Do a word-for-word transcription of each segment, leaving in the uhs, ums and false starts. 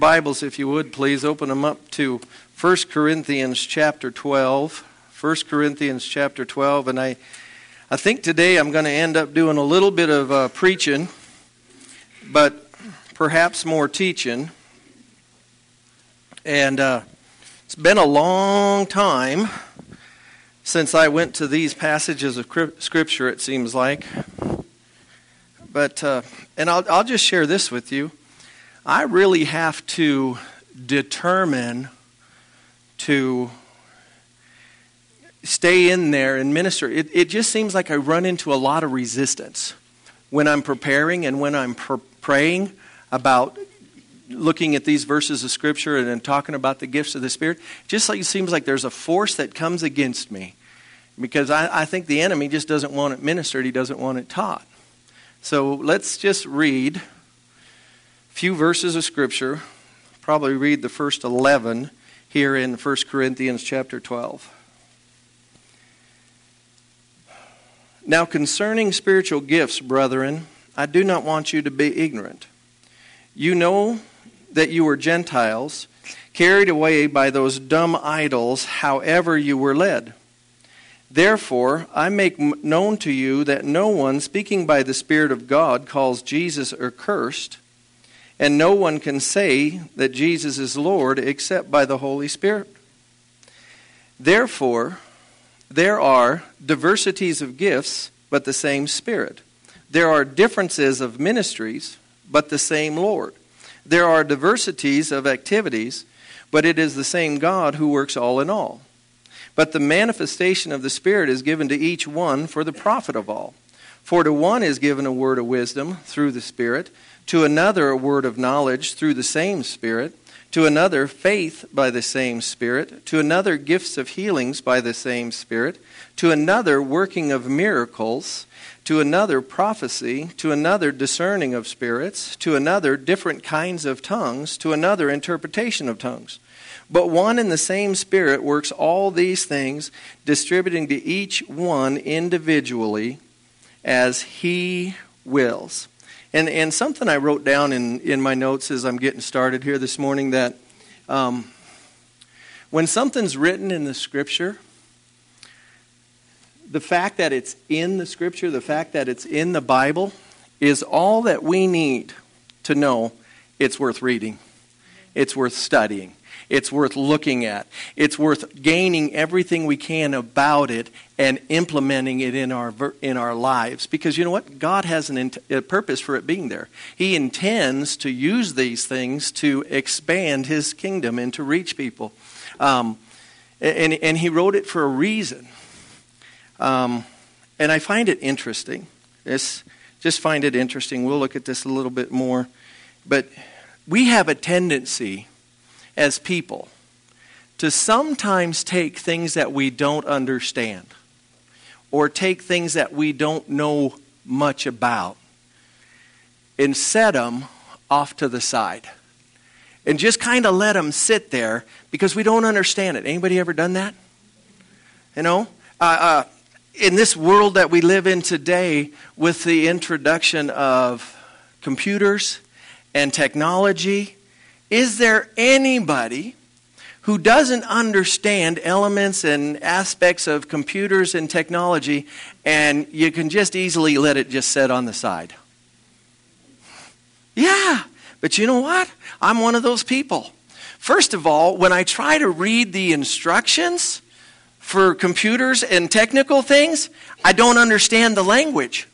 Bibles, if you would, please open them up to First Corinthians chapter twelve. First Corinthians chapter twelve, and I, I think today I'm going to end up doing a little bit of uh, preaching, but perhaps more teaching. And uh, it's been a long time since I went to these passages of Scripture, it seems like. But, uh, and I'll, I'll just share this with you. I really have to determine to stay in there and minister. It, it just seems like I run into a lot of resistance when I'm preparing and when I'm pr- praying about looking at these verses of Scripture and, and talking about the gifts of the Spirit. Just like it seems like there's a force that comes against me because I, I think the enemy just doesn't want it ministered. He doesn't want it taught. So let's just read few verses of Scripture, probably read the first eleven here in First Corinthians chapter twelve. Now concerning spiritual gifts, brethren, I do not want you to be ignorant. You know that you were Gentiles, carried away by those dumb idols, however you were led. Therefore, I make known to you that no one speaking by the Spirit of God calls Jesus accursed, and no one can say that Jesus is Lord except by the Holy Spirit. Therefore, there are diversities of gifts, but the same Spirit. There are differences of ministries, but the same Lord. There are diversities of activities, but it is the same God who works all in all. But the manifestation of the Spirit is given to each one for the profit of all. For to one is given a word of wisdom through the Spirit, to another a word of knowledge through the same Spirit, to another faith by the same Spirit, to another gifts of healings by the same Spirit, to another working of miracles, to another prophecy, to another discerning of spirits, to another different kinds of tongues, to another interpretation of tongues. But one and the same Spirit works all these things, distributing to each one individually as He wills. And and something I wrote down in, in my notes as I'm getting started here this morning, that um, when something's written in the Scripture, the fact that it's in the Scripture, the fact that it's in the Bible, is all that we need to know it's worth reading. It's worth studying. It's worth looking at. It's worth gaining everything we can about it and implementing it in our in our lives. Because you know what? God has an int- a purpose for it being there. He intends to use these things to expand His kingdom and to reach people. Um, and, and He wrote it for a reason. Um, and I find it interesting. This, just find it interesting. We'll look at this a little bit more. But we have a tendency as people to sometimes take things that we don't understand or take things that we don't know much about and set them off to the side and just kind of let them sit there because we don't understand it. Anybody ever done that? You know, uh, uh, in this world that we live in today, with the introduction of computers and technology, is there anybody who doesn't understand elements and aspects of computers and technology, and you can just easily let it just sit on the side? Yeah, but you know what? I'm one of those people. First of all, when I try to read the instructions for computers and technical things, I don't understand the language.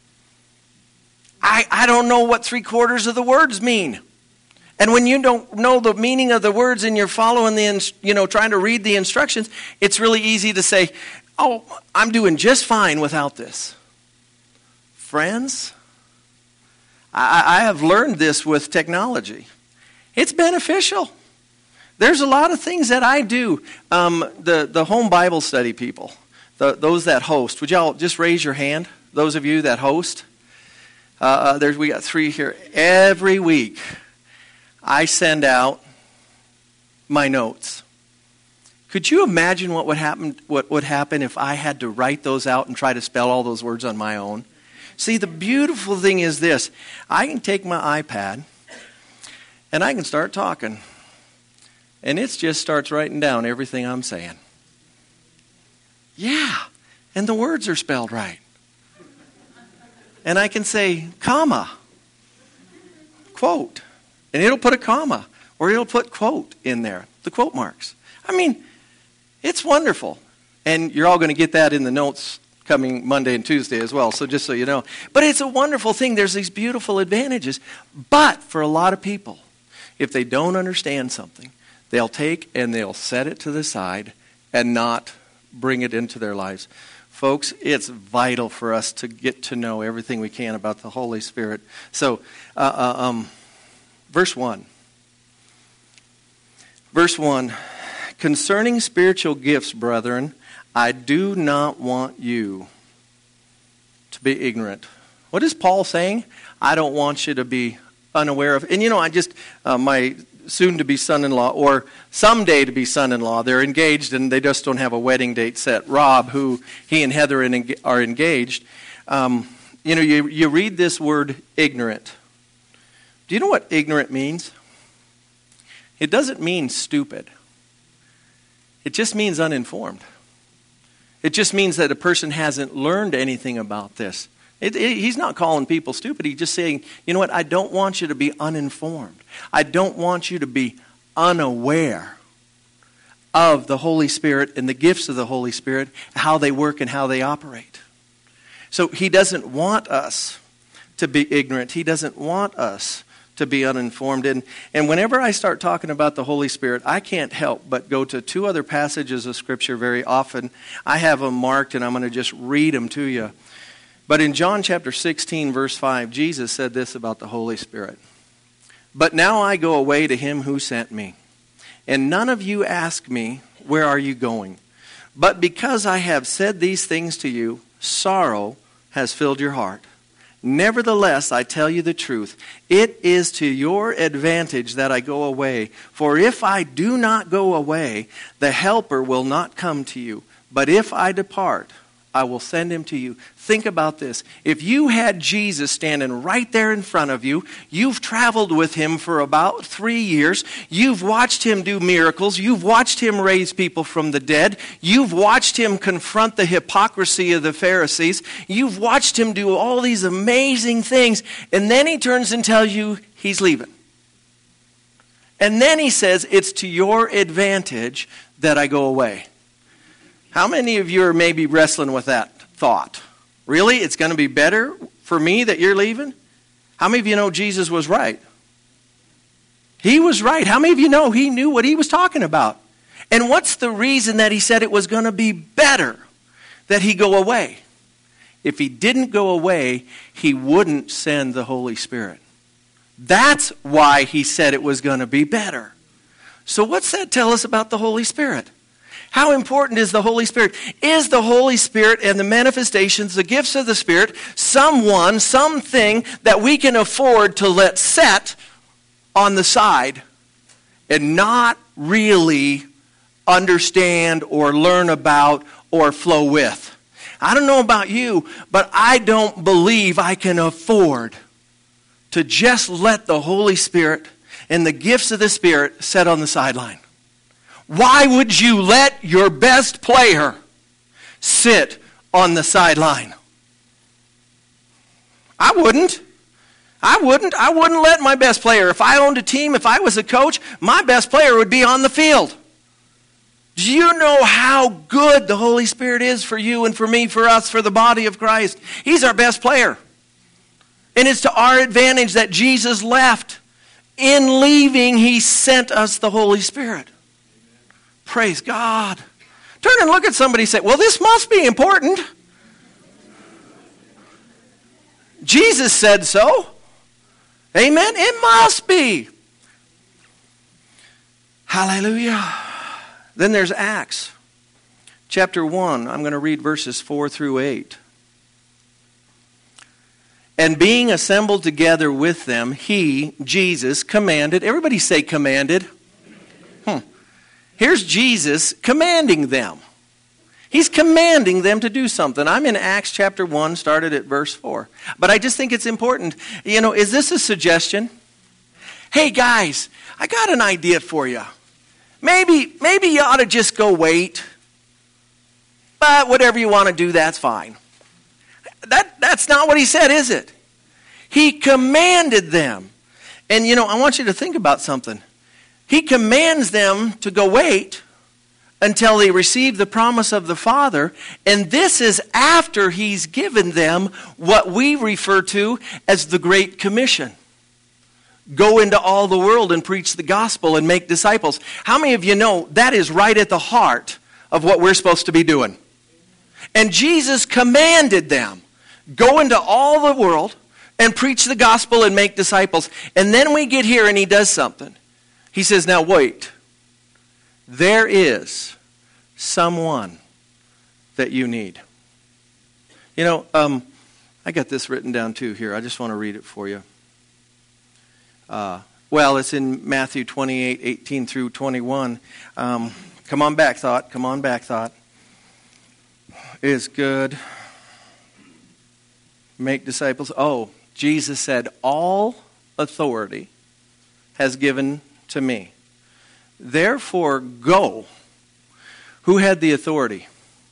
I, I don't know what three quarters of the words mean. And when you don't know the meaning of the words and you're following the, you know, trying to read the instructions, it's really easy to say, oh, I'm doing just fine without this. Friends, I, I have learned this with technology. It's beneficial. There's a lot of things that I do. Um, the, the home Bible study people, the, those that host, would y'all just raise your hand, those of you that host? Uh, uh, there's we got three here. Every week, I send out my notes. Could you imagine what would happen what would happen if I had to write those out and try to spell all those words on my own? See, the beautiful thing is this. I can take my iPad And I can start talking. And it just starts writing down everything I'm saying. Yeah. And the words are spelled right. And I can say, comma, quote. And it'll put a comma, or it'll put quote in there, the quote marks. I mean, it's wonderful. And you're all going to get that in the notes coming Monday and Tuesday as well, so just so you know. But it's a wonderful thing. There's these beautiful advantages. But for a lot of people, if they don't understand something, they'll take and they'll set it to the side and not bring it into their lives. Folks, it's vital for us to get to know everything we can about the Holy Spirit. So, uh, uh, um, verse one. Verse one. Concerning spiritual gifts, brethren, I do not want you to be ignorant. What is Paul saying? I don't want you to be unaware of. And you know, I just, uh, my soon-to-be son-in-law, or someday to be son-in-law, they're engaged and they just don't have a wedding date set. Rob, who he and Heather are engaged, um, you know, you, you read this word ignorant. Do you know what ignorant means? It doesn't mean stupid. It just means uninformed. It just means that a person hasn't learned anything about this. It, it, he's not calling people stupid. He's just saying, you know what, I don't want you to be uninformed. I don't want you to be unaware of the Holy Spirit and the gifts of the Holy Spirit, how they work and how they operate. So he doesn't want us to be ignorant. He doesn't want us to be uninformed. And, and whenever I start talking about the Holy Spirit, I can't help but go to two other passages of Scripture very often. I have them marked, and I'm going to just read them to you. But in John chapter sixteen, verse five, Jesus said this about the Holy Spirit. But now I go away to him who sent me. And none of you ask me, where are you going? But because I have said these things to you, sorrow has filled your heart. Nevertheless, I tell you the truth. It is to your advantage that I go away. For if I do not go away, the Helper will not come to you. But if I depart, I will send him to you. Think about this. If you had Jesus standing right there in front of you, you've traveled with him for about three years, you've watched him do miracles, you've watched him raise people from the dead, you've watched him confront the hypocrisy of the Pharisees, you've watched him do all these amazing things, and then he turns and tells you he's leaving. And then he says, it's to your advantage that I go away. How many of you are maybe wrestling with that thought? Really? It's going to be better for me that you're leaving? How many of you know Jesus was right? He was right. How many of you know he knew what he was talking about? And what's the reason that he said it was going to be better that he go away? If he didn't go away, he wouldn't send the Holy Spirit. That's why he said it was going to be better. So what's that tell us about the Holy Spirit? How important is the Holy Spirit? Is the Holy Spirit and the manifestations, the gifts of the Spirit, someone, something that we can afford to let set on the side and not really understand or learn about or flow with? I don't know about you, but I don't believe I can afford to just let the Holy Spirit and the gifts of the Spirit set on the sideline. Why would you let your best player sit on the sideline? I wouldn't. I wouldn't. I wouldn't let my best player. If I owned a team, if I was a coach, my best player would be on the field. Do you know how good the Holy Spirit is for you and for me, for us, for the body of Christ? He's our best player. And it's to our advantage that Jesus left. In leaving, he sent us the Holy Spirit. Praise God. Turn and look at somebody and say, well, this must be important. Jesus said so. Amen. It must be. Hallelujah. Then there's Acts. Chapter one. I'm going to read verses four through eight. And being assembled together with them, he, Jesus, commanded. Everybody say commanded. Hmm. Here's Jesus commanding them. He's commanding them to do something. I'm in Acts chapter one, started at verse four. But I just think it's important. You know, is this a suggestion? hey guys, I got an idea for you. Maybe, maybe you ought to just go wait. But whatever you want to do, that's fine. That, that's not what he said, is it? He commanded them. And you know, I want you to think about something. He commands them to go wait until they receive the promise of the Father. And this is after he's given them what we refer to as the Great Commission. Go into all the world and preach the gospel and make disciples. How many of you know that is right at the heart of what we're supposed to be doing? And Jesus commanded them, go into all the world and preach the gospel and make disciples. And then we get here and he does something. He says, now wait. There is someone that you need. You know, um, I got this written down too here. I just want to read it for you. Uh, well, it's in Matthew twenty-eight, eighteen through twenty-one. Um, come on back, thought. Come on back, thought. Is good. Make disciples. Oh, Jesus said, all authority has given to me. Therefore, go. Who had the authority?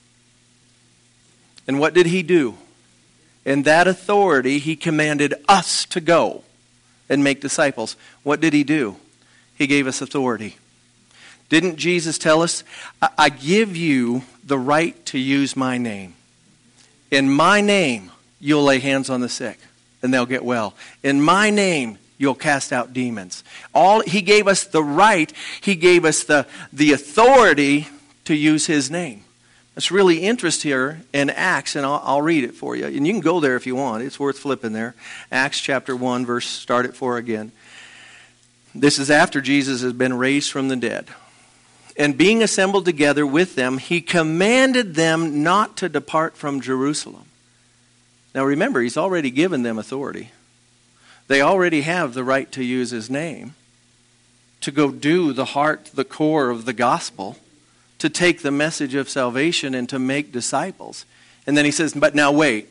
And what did he do? In that authority, he commanded us to go and make disciples. What did he do? He gave us authority. Didn't Jesus tell us, I, I give you the right to use my name. In my name, you'll lay hands on the sick and they'll get well. In my name, you'll cast out demons. All he gave us the right, he gave us the, the authority to use his name. It's really interesting here in Acts, and I'll, I'll read it for you. And you can go there if you want. It's worth flipping there. Acts chapter one, verse, start at four again. This is after Jesus has been raised from the dead. And being assembled together with them, he commanded them not to depart from Jerusalem. Now remember, he's already given them authority. They already have the right to use his name, to go do the heart, the core of the gospel, to take the message of salvation and to make disciples. And then he says, but now wait.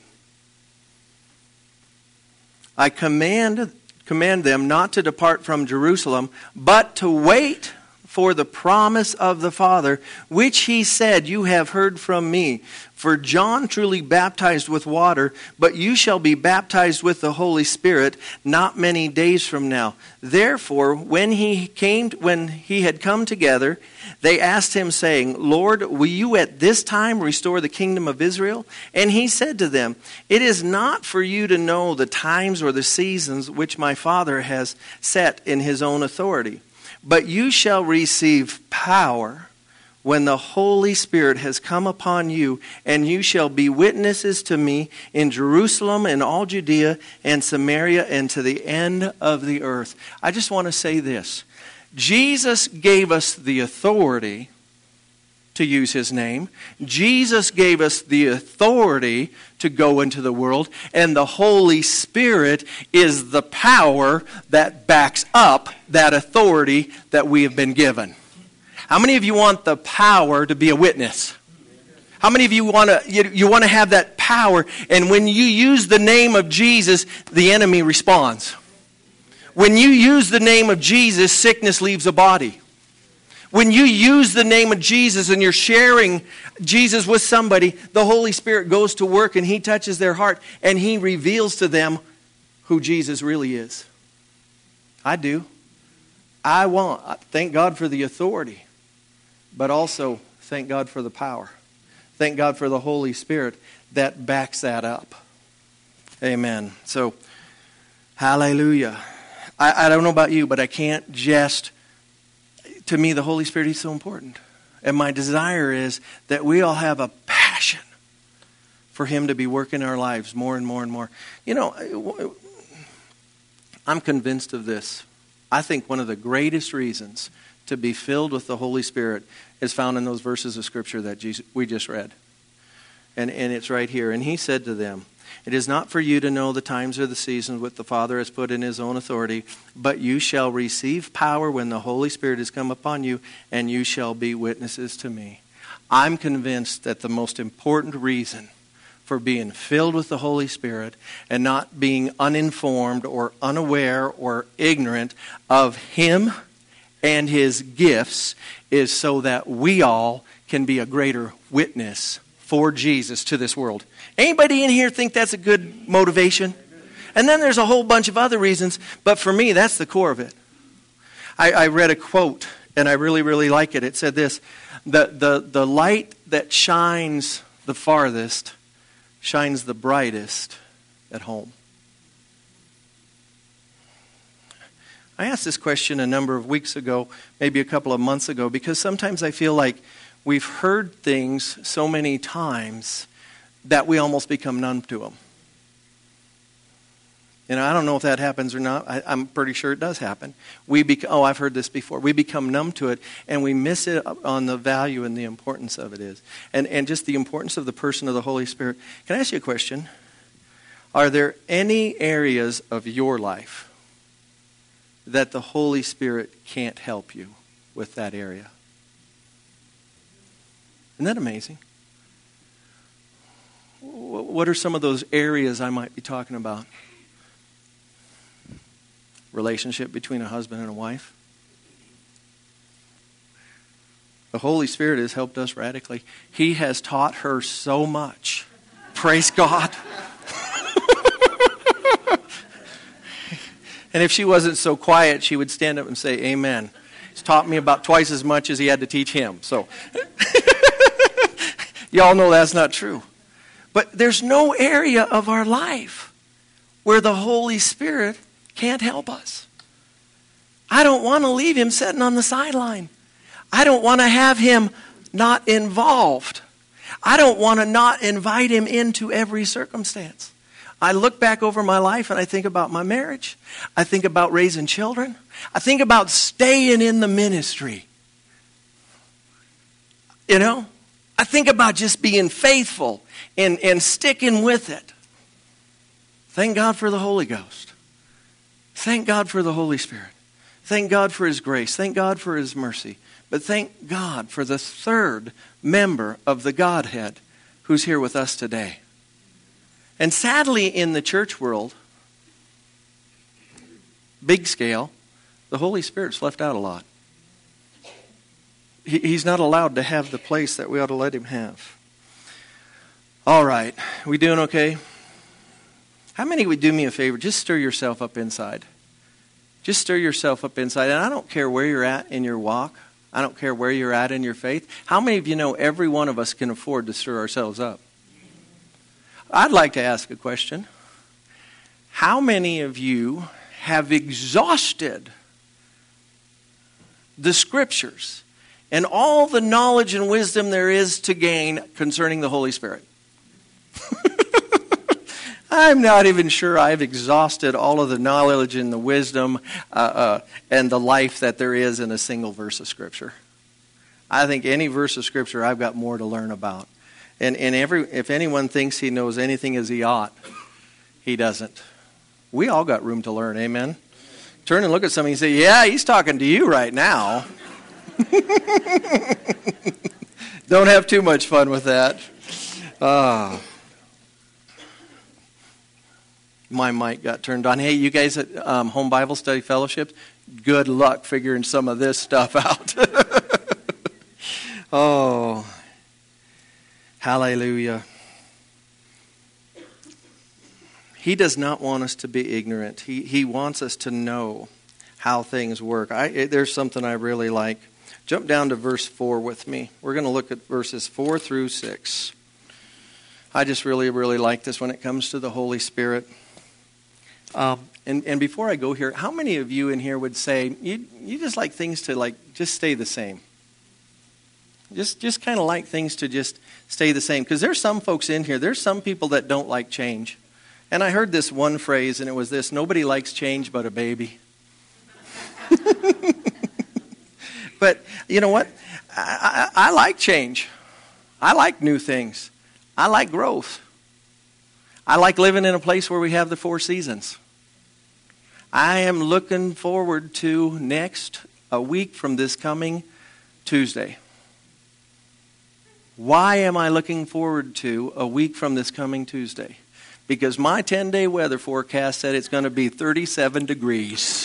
I command, command them not to depart from Jerusalem, but to wait for the promise of the Father, which he said, you have heard from me. For John truly baptized with water, but you shall be baptized with the Holy Spirit not many days from now. Therefore, when he came, when he had come together, they asked him, saying, Lord, will you at this time restore the kingdom of Israel? And he said to them, it is not for you to know the times or the seasons which my Father has set in his own authority. But you shall receive power when the Holy Spirit has come upon you, and you shall be witnesses to me in Jerusalem and all Judea and Samaria and to the end of the earth. I just want to say this. Jesus gave us the authority to use his name. Jesus gave us the authority to go into the world. And the Holy Spirit is the power that backs up that authority that we have been given. How many of you want the power to be a witness? How many of you want to you, you want to have that power? And when you use the name of Jesus, the enemy responds. When you use the name of Jesus, sickness leaves a body. When you use the name of Jesus and you're sharing Jesus with somebody, the Holy Spirit goes to work and he touches their heart and he reveals to them who Jesus really is. I do. I want, thank God for the authority, but also thank God for the power. Thank God for the Holy Spirit that backs that up. Amen. So, hallelujah. I, I don't know about you, but I can't just... To me, the Holy Spirit is so important. And my desire is that we all have a passion for him to be working in our lives more and more and more. You know, I'm convinced of this. I think one of the greatest reasons to be filled with the Holy Spirit is found in those verses of Scripture that Jesus, we just read. And, and it's right here. And he said to them, it is not for you to know the times or the seasons which the Father has put in his own authority, but you shall receive power when the Holy Spirit has come upon you, and you shall be witnesses to me. I'm convinced that the most important reason for being filled with the Holy Spirit and not being uninformed or unaware or ignorant of Him and His gifts is so that we all can be a greater witness for Jesus to this world. Anybody in here think that's a good motivation? And then there's a whole bunch of other reasons, but for me, that's the core of it. I, I read a quote, and I really, really like it. It said this, the, the, the light that shines the farthest shines the brightest at home. I asked this question a number of weeks ago, maybe a couple of months ago, because sometimes I feel like we've heard things so many times that we almost become numb to them. You know, I don't know if that happens or not. I, I'm pretty sure it does happen. We bec- Oh, I've heard this before. We become numb to it, and we miss it on the value and the importance of it is. And, and just the importance of the person of the Holy Spirit. Can I ask you a question? Are there any areas of your life that the Holy Spirit can't help you with that area? Isn't that amazing? What are some of those areas I might be talking about? Relationship between a husband and a wife. The Holy Spirit has helped us radically. He has taught her so much. Praise God. And if she wasn't so quiet, she would stand up and say, amen. He's taught me about twice as much as he had to teach him. So, y'all know that's not true. But there's no area of our life where the Holy Spirit can't help us. I don't want to leave him sitting on the sideline. I don't want to have him not involved. I don't want to not invite him into every circumstance. I look back over my life and I think about my marriage. I think about raising children. I think about staying in the ministry. You know? I think about just being faithful and, and sticking with it. Thank God for the Holy Ghost. Thank God for the Holy Spirit. Thank God for His grace. Thank God for His mercy. But thank God for the third member of the Godhead who's here with us today. And sadly, in the church world, big scale, the Holy Spirit's left out a lot. He, he's not allowed to have the place that we ought to let Him have. All right. We doing okay? How many would do me a favor? Just stir yourself up inside. Just stir yourself up inside. And I don't care where you're at in your walk. I don't care where you're at in your faith. How many of you know every one of us can afford to stir ourselves up? I'd like to ask a question. How many of you have exhausted the Scriptures and all the knowledge and wisdom there is to gain concerning the Holy Spirit? I'm not even sure I've exhausted all of the knowledge and the wisdom uh, uh, and the life that there is in a single verse of Scripture. I think any verse of Scripture I've got more to learn about. And, and every if anyone thinks he knows anything as he ought, he doesn't. We all got room to learn, amen? Turn and look at somebody and say, yeah, he's talking to you right now. Don't have too much fun with that. Ah. Uh, My mic got turned on. Hey, you guys at um, Home Bible Study Fellowship, good luck figuring some of this stuff out. Oh, hallelujah. He does not want us to be ignorant. He, he wants us to know how things work. I, there's something I really like. Jump down to verse four with me. We're going to look at verses four through six. I just really, really like this when it comes to the Holy Spirit. Um, and, and before I go here, how many of you in here would say, you you just like things to like just stay the same? Just just kind of like things to just stay the same. Because there's some folks in here, there's some people that don't like change. And I heard this one phrase, and it was this: nobody likes change but a baby. But you know what? I, I, I like change. I like new things. I like growth. I like living in a place where we have the four seasons. I am looking forward to next, a week from this coming Tuesday. Why am I looking forward to a week from this coming Tuesday? Because my ten-day weather forecast said it's going to be thirty-seven degrees.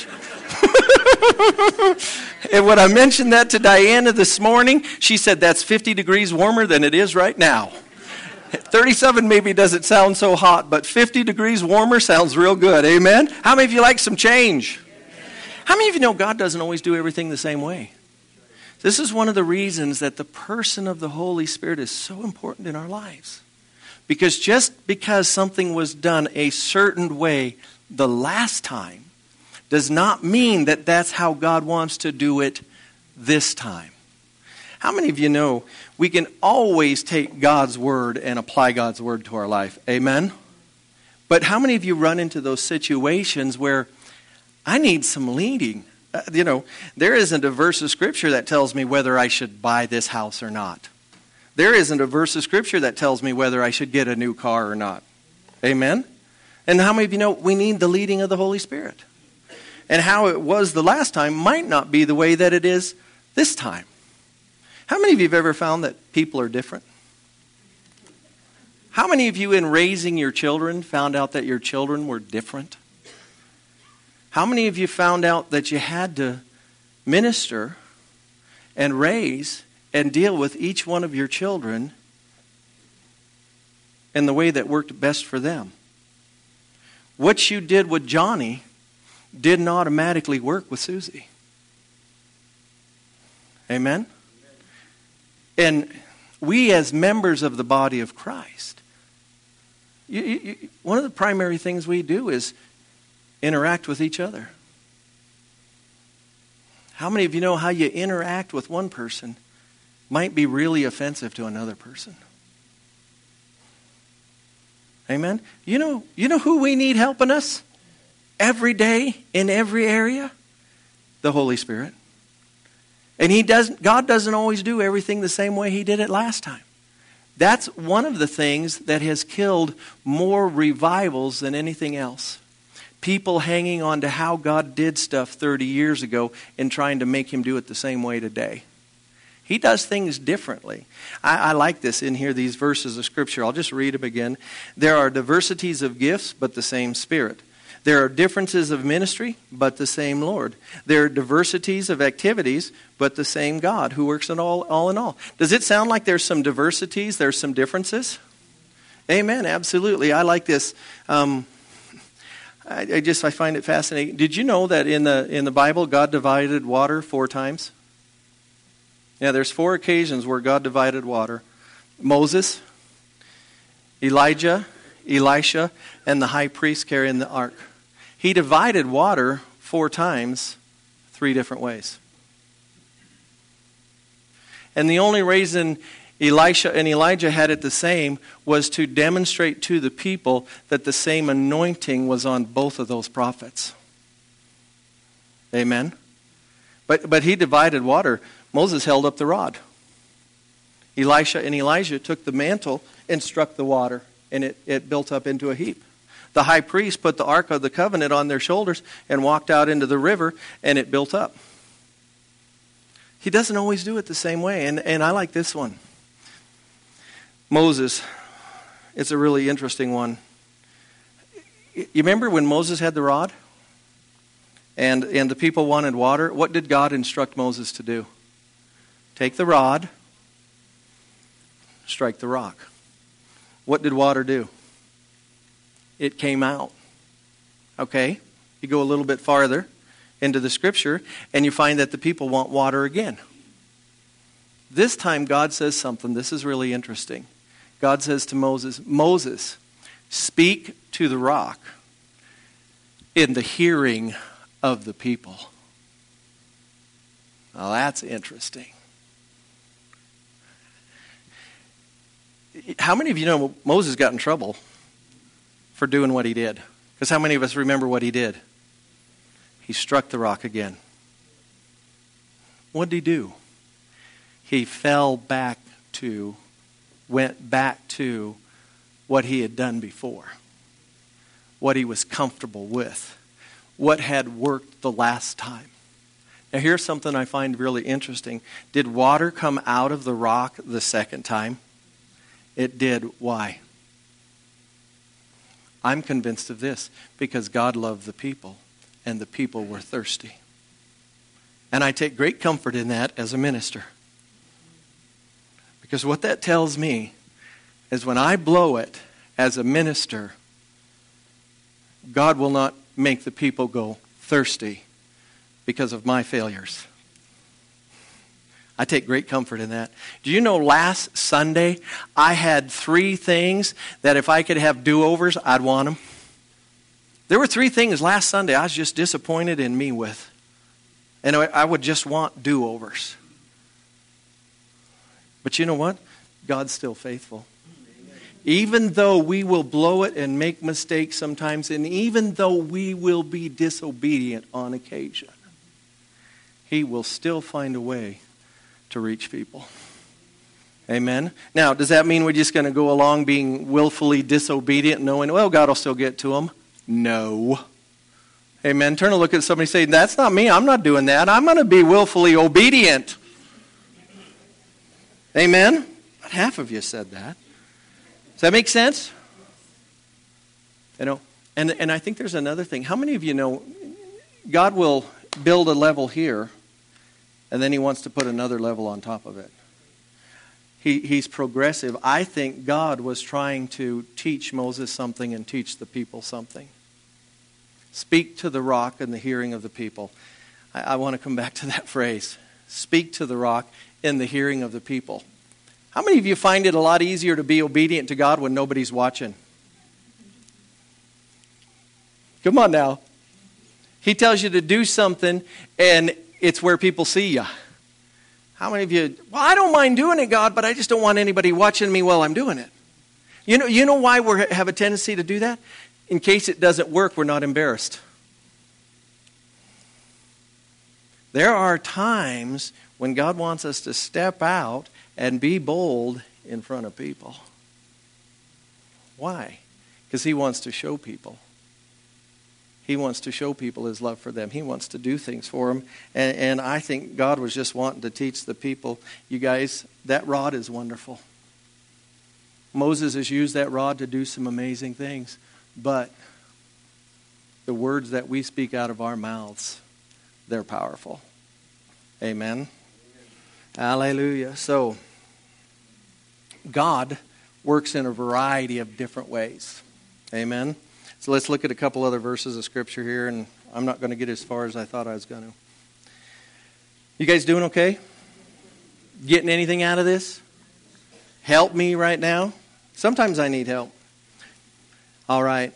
And when I mentioned that to Diana this morning, she said that's fifty degrees warmer than it is right now. thirty-seven maybe doesn't sound so hot, but fifty degrees warmer sounds real good. Amen? How many of you like some change? How many of you know God doesn't always do everything the same way? This is one of the reasons that the person of the Holy Spirit is so important in our lives. Because just because something was done a certain way the last time does not mean that that's how God wants to do it this time. How many of you know we can always take God's word and apply God's word to our life? Amen? But how many of you run into those situations where I need some leading? Uh, you know, there isn't a verse of Scripture that tells me whether I should buy this house or not. There isn't a verse of Scripture that tells me whether I should get a new car or not. Amen? And how many of you know we need the leading of the Holy Spirit? And how it was the last time might not be the way that it is this time. How many of you have ever found that people are different? How many of you in raising your children found out that your children were different? How many of you found out that you had to minister and raise and deal with each one of your children in the way that worked best for them? What you did with Johnny didn't automatically work with Susie. Amen? And we as members of the body of Christ, you, you, one of the primary things we do is interact with each other. How many of you know how you interact with one person might be really offensive to another person? Amen? You know, you know who we need helping us every day in every area? The Holy Spirit. And he doesn't, God doesn't always do everything the same way he did it last time. That's one of the things that has killed more revivals than anything else. People hanging on to how God did stuff thirty years ago and trying to make him do it the same way today. He does things differently. I, I like this in here, these verses of Scripture. I'll just read them again. There are diversities of gifts, but the same Spirit. There are differences of ministry, but the same Lord. There are diversities of activities, but the same God who works in all, all in all. Does it sound like there's some diversities, there's some differences? Amen, absolutely. I like this. Um, I, I just, I find it fascinating. Did you know that in the in the Bible, God divided water four times? Yeah, there's four occasions where God divided water. Moses, Elijah, Elisha, and the high priest carrying the ark. He divided water four times, three different ways. And the only reason Elisha and Elijah had it the same was to demonstrate to the people that the same anointing was on both of those prophets. Amen? But, but he divided water. Moses held up the rod. Elisha and Elijah took the mantle and struck the water, and it, it built up into a heap. The high priest put the Ark of the Covenant on their shoulders and walked out into the river, and it built up. He doesn't always do it the same way, and, and I like this one. Moses, it's a really interesting one. You remember when Moses had the rod? And, and the people wanted water? What did God instruct Moses to do? Take the rod, strike the rock. What did water do? It came out. Okay? You go a little bit farther into the Scripture, and you find that the people want water again. This time God says something. This is really interesting. God says to Moses, Moses, speak to the rock in the hearing of the people. Now that's interesting. How many of you know Moses got in trouble for doing what he did? Because how many of us remember what he did? He struck the rock again. What did he do? He fell back to, went back to what he had done before. What he was comfortable with. What had worked the last time. Now here's something I find really interesting. Did water come out of the rock the second time? It did. Why? I'm convinced of this. Because God loved the people, and the people were thirsty. And I take great comfort in that as a minister. Because what that tells me is when I blow it as a minister, God will not make the people go thirsty because of my failures. I take great comfort in that. Do you know last Sunday I had three things that if I could have do-overs, I'd want them? There were three things last Sunday I was just disappointed in me with. And I would just want do-overs. But you know what? God's still faithful. Even though we will blow it and make mistakes sometimes, and even though we will be disobedient on occasion, He will still find a way to reach people. Amen? Now, does that mean we're just going to go along being willfully disobedient, knowing, well, God will still get to them? No. Amen? Turn and look at somebody and say, that's not me. I'm not doing that. I'm going to be willfully obedient. Amen? Not half of you said that. Does that make sense? You know, and, and I think there's another thing. How many of you know God will build a level here, and then He wants to put another level on top of it? He, he's progressive. I think God was trying to teach Moses something and teach the people something. Speak to the rock in the hearing of the people. I, I want to come back to that phrase. Speak to the rock in the hearing of the people. How many of you find it a lot easier to be obedient to God when nobody's watching? Come on now. He tells you to do something, and it's where people see you. How many of you, well, I don't mind doing it, God, but I just don't want anybody watching me while I'm doing it. You know, you know why we have a tendency to do that? In case it doesn't work, we're not embarrassed. There are times when God wants us to step out and be bold in front of people. Why? Because He wants to show people. He wants to show people His love for them. He wants to do things for them. And, and I think God was just wanting to teach the people, you guys, that rod is wonderful. Moses has used that rod to do some amazing things. But the words that we speak out of our mouths, they're powerful. Amen. Hallelujah. So, God works in a variety of different ways. Amen. So let's look at a couple other verses of Scripture here, and I'm not going to get as far as I thought I was going to. You guys doing okay? Getting anything out of this? Help me right now? Sometimes I need help. All right.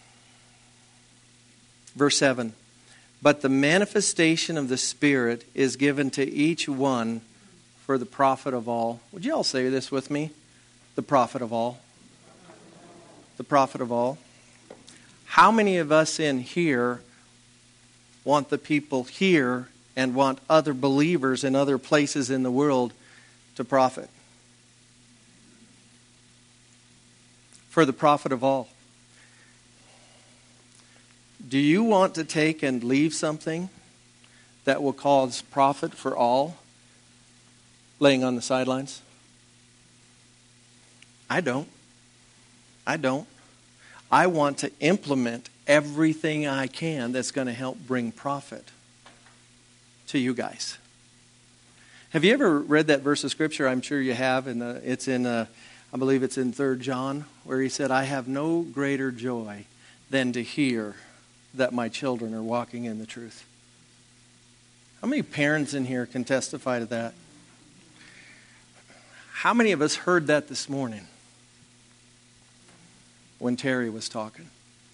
Verse seven. But the manifestation of the Spirit is given to each one for the profit of all. Would you all say this with me? The profit of all. The profit of all. How many of us in here want the people here and want other believers in other places in the world to profit? For the profit of all. Do you want to take and leave something that will cause profit for all laying on the sidelines? I don't. I don't. I want to implement everything I can that's going to help bring profit to you guys. Have you ever read that verse of Scripture? I'm sure you have. And it's in, uh, I believe it's in Third John, where he said, I have no greater joy than to hear that my children are walking in the truth. How many parents in here can testify to that? How many of us heard that this morning when Terry was talking?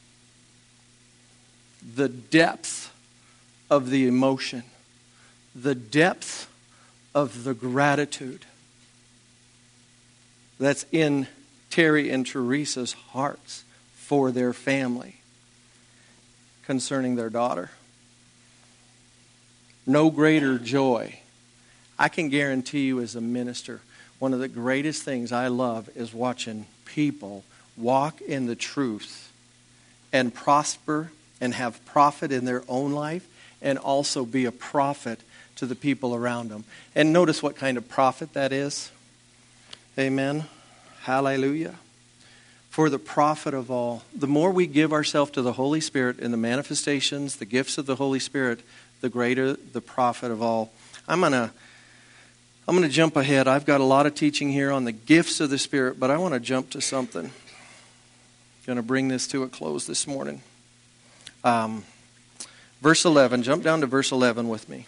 The depth of the emotion, the depth of the gratitude that's in Terry and Teresa's hearts for their family concerning their daughter. No greater joy. I can guarantee you as a minister, one of the greatest things I love is watching people walk in the truth and prosper and have profit in their own life and also be a prophet to the people around them. And notice what kind of profit that is. Amen. Hallelujah. For the profit of all. The more we give ourselves to the Holy Spirit in the manifestations, the gifts of the Holy Spirit, the greater the profit of all. I'm going to I'm going to jump ahead. I've got a lot of teaching here on the gifts of the Spirit, but I want to jump to something. I'm going to bring this to a close this morning. Um, verse eleven. Jump down to verse eleven with me.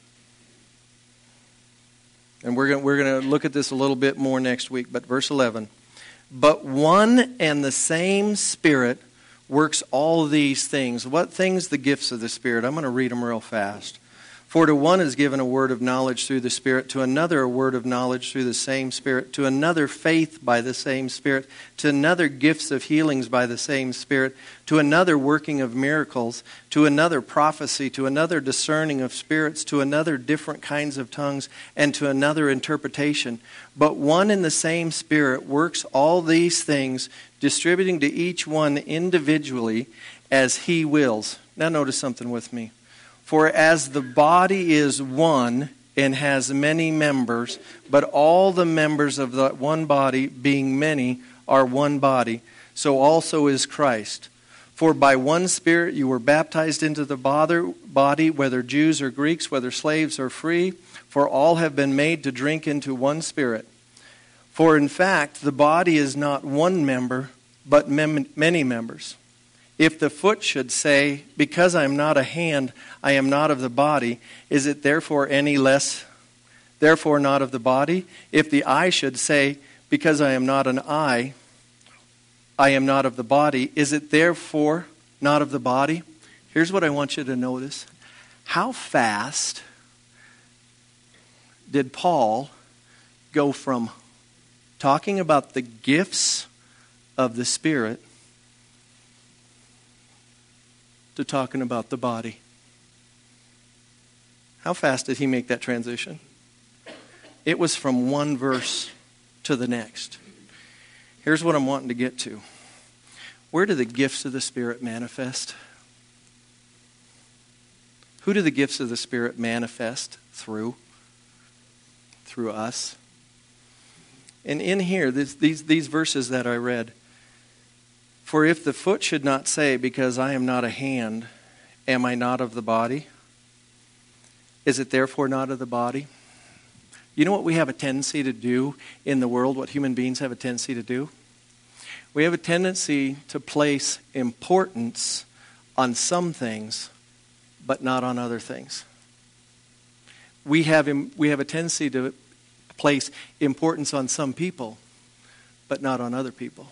And we're going we're going to look at this a little bit more next week, but verse eleven. But one and the same Spirit works all these things. What things? The gifts of the Spirit. I'm going to read them real fast. For to one is given a word of knowledge through the Spirit, to another a word of knowledge through the same Spirit, to another faith by the same Spirit, to another gifts of healings by the same Spirit, to another working of miracles, to another prophecy, to another discerning of spirits, to another different kinds of tongues, and to another interpretation. But one and the same Spirit works all these things, distributing to each one individually as He wills. Now notice something with me. For as the body is one and has many members, but all the members of the one body, being many, are one body, so also is Christ. For by one Spirit you were baptized into the body, whether Jews or Greeks, whether slaves or free, for all have been made to drink into one Spirit. For in fact, the body is not one member, but mem- many members. If the foot should say, because I am not a hand, I am not of the body, is it therefore any less, therefore not of the body? If the eye should say, because I am not an eye, I am not of the body, is it therefore not of the body? Here's what I want you to notice. How fast did Paul go from talking about the gifts of the Spirit to talking about the body? How fast did he make that transition? It was from one verse to the next. Here's what I'm wanting to get to. Where do the gifts of the Spirit manifest? Who do the gifts of the Spirit manifest through? Through us. And in here, this, these, these verses that I read, for if the foot should not say, because I am not a hand, am I not of the body? Is it therefore not of the body? You know what we have a tendency to do in the world, what human beings have a tendency to do? We have a tendency to place importance on some things, but not on other things. We have, we have a tendency to place importance on some people, but not on other people.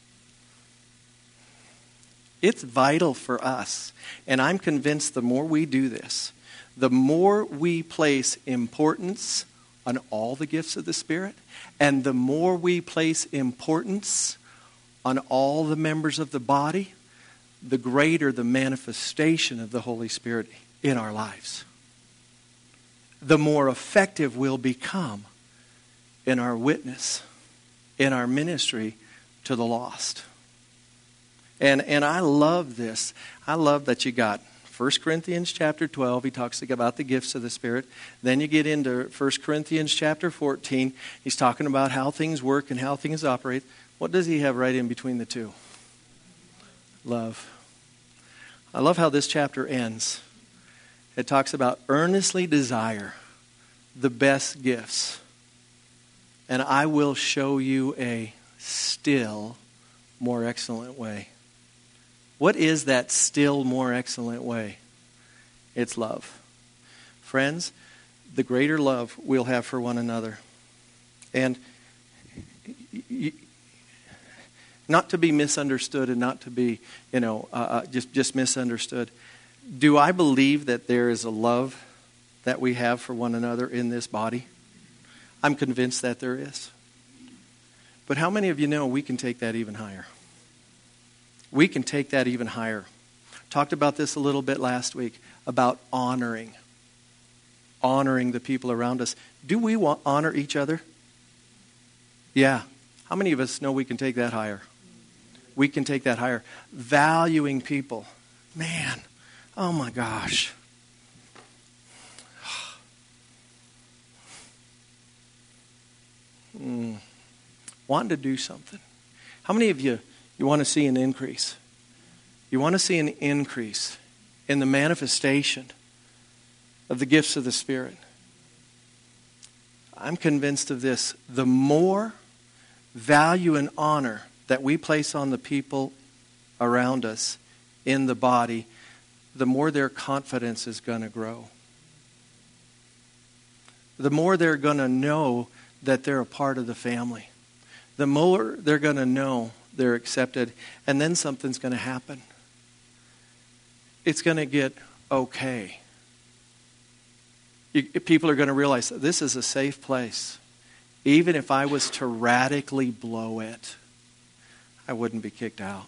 It's vital for us, and I'm convinced the more we do this, the more we place importance on all the gifts of the Spirit, and the more we place importance on all the members of the body, the greater the manifestation of the Holy Spirit in our lives. The more effective we'll become in our witness, in our ministry to the lost. And and I love this. I love that you got First Corinthians chapter twelve. He talks about the gifts of the Spirit. Then you get into First Corinthians chapter fourteen. He's talking about how things work and how things operate. What does he have right in between the two? Love. I love how this chapter ends. It talks about earnestly desire the best gifts. And I will show you a still more excellent way. What is that still more excellent way? It's love. Friends, the greater love we'll have for one another. And not to be misunderstood and not to be, you know, uh, just, just misunderstood. Do I believe that there is a love that we have for one another in this body? I'm convinced that there is. But how many of you know we can take that even higher? We can take that even higher. Talked about this a little bit last week, about honoring. Honoring the people around us. Do we want, honor each other? Yeah. How many of us know we can take that higher? We can take that higher. Valuing people. Man, oh my gosh. wanting to do something. How many of you, you want to see an increase? You want to see an increase in the manifestation of the gifts of the Spirit. I'm convinced of this. The more value and honor that we place on the people around us in the body, the more their confidence is going to grow. The more they're going to know that they're a part of the family. The more they're going to know they're accepted. And then something's going to happen. It's going to get okay. You, people are going to realize that this is a safe place. Even if I was to radically blow it, I wouldn't be kicked out.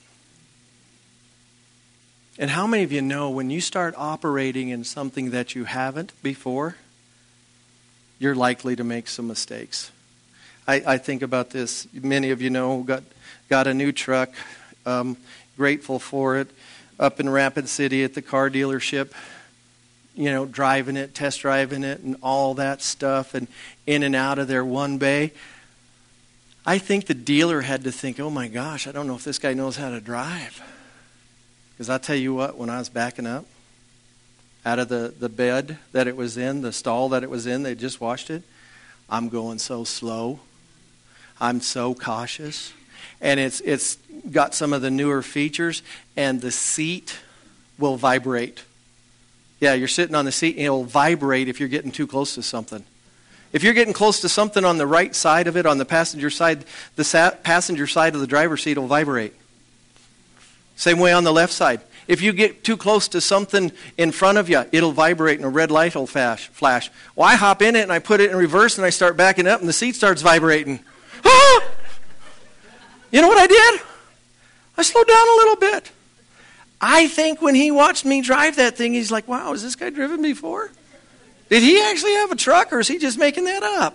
And how many of you know when you start operating in something that you haven't before, you're likely to make some mistakes? I, I think about this. Many of you know, got got a new truck. Um, grateful for it. Up in Rapid City at the car dealership. You know, driving it, test driving it, and all that stuff, and in and out of their one bay. I think the dealer had to think, oh my gosh, I don't know if this guy knows how to drive. Because I'll tell you what, when I was backing up out of the, the bed that it was in, the stall that it was in, they just washed it, I'm going so slow. I'm so cautious. And it's it's got some of the newer features, and the seat will vibrate. Yeah, you're sitting on the seat, and it'll vibrate if you're getting too close to something. If you're getting close to something on the right side of it, on the passenger side, the sa- passenger side of the driver's seat will vibrate. Same way on the left side. If you get too close to something in front of you, it'll vibrate and a red light will flash. flash. Well, I hop in it and I put it in reverse and I start backing up and the seat starts vibrating. Ah! You know what I did? I slowed down a little bit. I think when he watched me drive that thing, he's like, wow, has this guy driven before? Did he actually have a truck, or is he just making that up?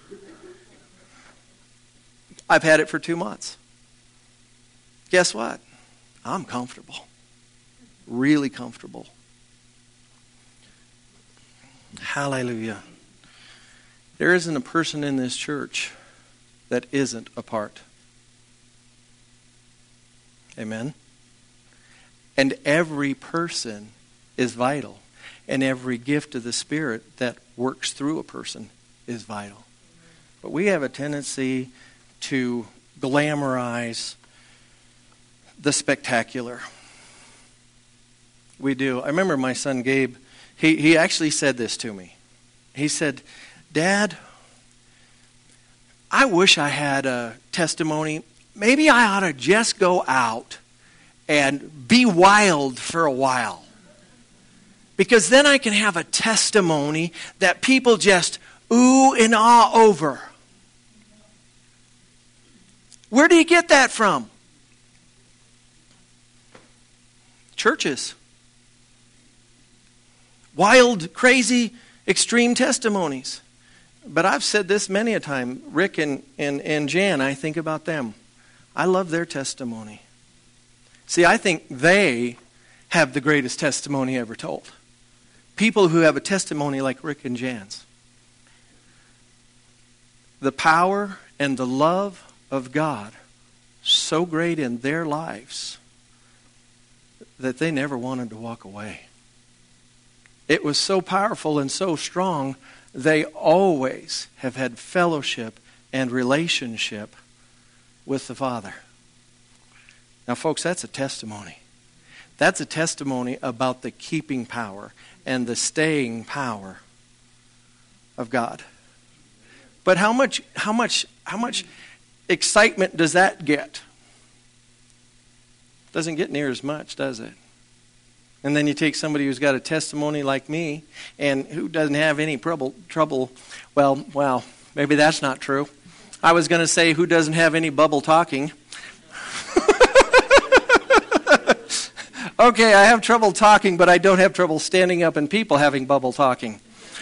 I've had it for two months. Guess what? I'm comfortable. Really comfortable. Hallelujah. There isn't a person in this church that isn't a part. Amen? And every person is vital. And every gift of the Spirit that works through a person is vital. But we have a tendency to glamorize the spectacular. We do. I remember my son Gabe, he, he actually said this to me. He said, Dad, I wish I had a testimony. Maybe I ought to just go out and be wild for a while. Because then I can have a testimony that people just ooh and ah over. Where do you get that from? Churches. Wild, crazy, extreme testimonies. But I've said this many a time. Rick and, and, and Jan, I think about them. I love their testimony. See, I think they have the greatest testimony ever told. People who have a testimony like Rick and Jan's. The power and the love of God so great in their lives that they never wanted to walk away. It was so powerful and so strong, they always have had fellowship and relationship with the Father. Now, folks, that's a testimony. That's a testimony about the keeping power and the staying power of God. But how much, how much, how much excitement does that get? Doesn't get near as much, does it? And then you take somebody who's got a testimony like me and who doesn't have any trouble, trouble. Well, well, maybe that's not true. I was going to say who doesn't have any bubble talking. Okay, I have trouble talking, but I don't have trouble standing up and people having bubble talking.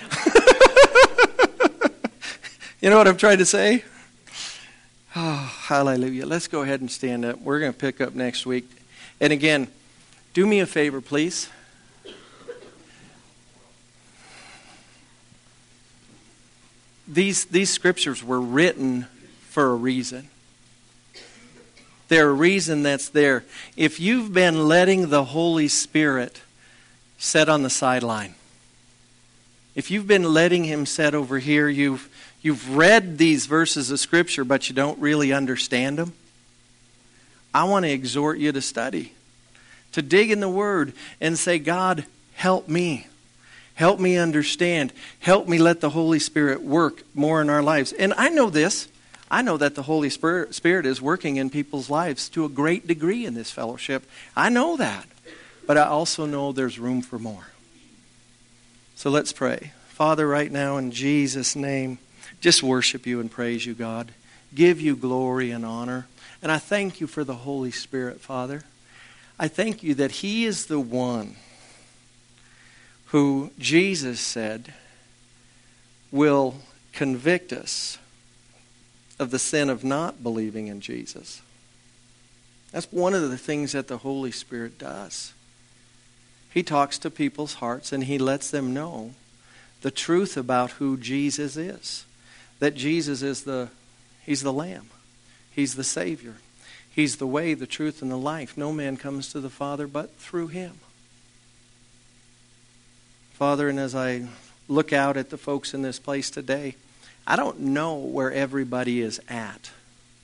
You know what I'm trying to say? Oh, hallelujah. Let's go ahead and stand up. We're going to pick up next week. And again, do me a favor, please. These, these scriptures were written for a reason. There's a reason that's there. If you've been letting the Holy Spirit sit on the sideline, if you've been letting Him sit over here, you've, you've read these verses of Scripture, but you don't really understand them, I want to exhort you to study, to dig in the Word and say, God, help me. Help me understand. Help me let the Holy Spirit work more in our lives. And I know this. I know that the Holy Spirit is working in people's lives to a great degree in this fellowship. I know that. But I also know there's room for more. So let's pray. Father, right now in Jesus' name, just worship you and praise you, God. Give you glory and honor. And I thank you for the Holy Spirit, Father. I thank you that He is the one who Jesus said will convict us of the sin of not believing in Jesus. That's one of the things that the Holy Spirit does. He talks to people's hearts and He lets them know the truth about who Jesus is. That Jesus is the, He's the Lamb. He's the Savior. He's the way, the truth, and the life. No man comes to the Father but through Him. Father, and as I look out at the folks in this place today, I don't know where everybody is at.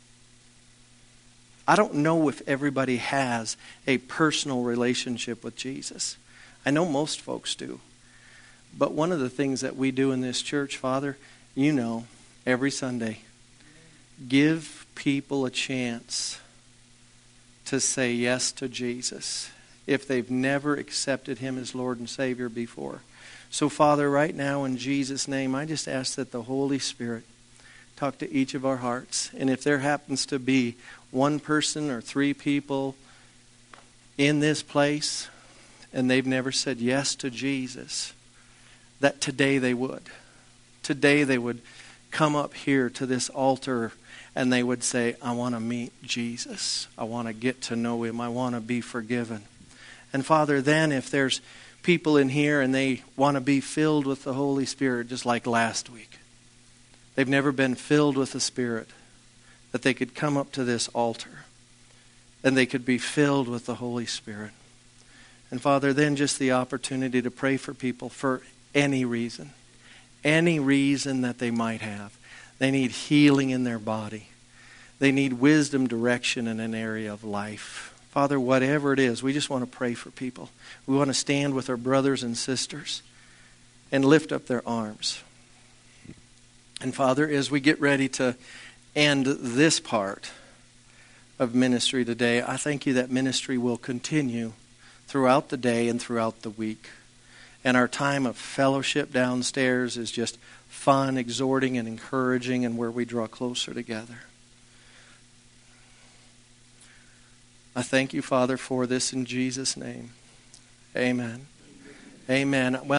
I don't know if everybody has a personal relationship with Jesus. I know most folks do. But one of the things that we do in this church, Father, you know, every Sunday, give people a chance to say yes to Jesus if they've never accepted Him as Lord and Savior before. So, Father, right now in Jesus' name, I just ask that the Holy Spirit talk to each of our hearts. And if there happens to be one person or three people in this place and they've never said yes to Jesus, that today they would. Today they would come up here to this altar and they would say, I want to meet Jesus. I want to get to know Him. I want to be forgiven. And Father, then if there's people in here and they want to be filled with the Holy Spirit just like last week, they've never been filled with the Spirit, that they could come up to this altar and they could be filled with the Holy Spirit. And Father, then just the opportunity to pray for people for any reason, any reason that they might have. They need healing in their body. They need wisdom, direction in an area of life. Father, whatever it is, we just want to pray for people. We want to stand with our brothers and sisters and lift up their arms. And Father, as we get ready to end this part of ministry today, I thank you that ministry will continue throughout the day and throughout the week. And our time of fellowship downstairs is just fun, exhorting, and encouraging, and where we draw closer together. I thank you, Father, for this in Jesus' name. Amen. Amen. Well,